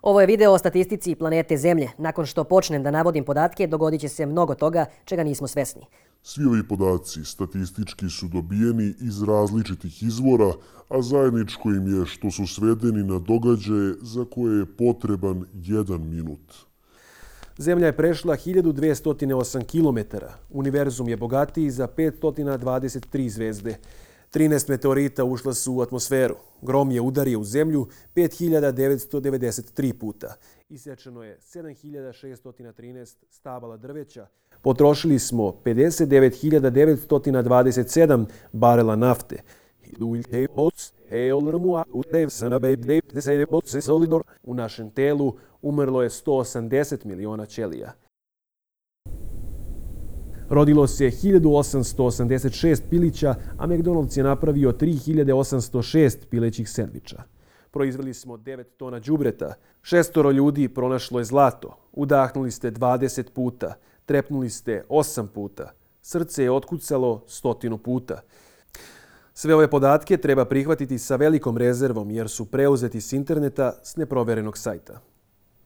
Ovo je video o statistici planete Zemlje. Nakon što počnem da navodim podatke, dogodit će se mnogo toga čega nismo svesni. Svi ovi podaci statistički su dobijeni iz različitih izvora, a zajedničko im je što su svedeni na događaje za koje je potreban 1 minut. Zemlja je prešla 1208 km. Univerzum je bogatiji za 523 zvezde. 13 meteorita ušla su u atmosferu. Grom je udario u zemlju 5993 puta. Isečeno je 7613 stabala drveća. Potrošili smo 59.927 barela nafte. U našem telu umrlo je 180 miliona ćelija. Rodilo se 1886 pilića, a McDonald's je napravio 3806 pilećih sendviča. Proizveli smo 9 tona đubreta, 6 ljudi pronašlo je zlato, udahnuli ste 20 puta, trepnuli ste 8 puta, srce je otkucalo 100 puta. Sve ove podatke treba prihvatiti sa velikom rezervom jer su preuzeti s interneta s neproverenog sajta.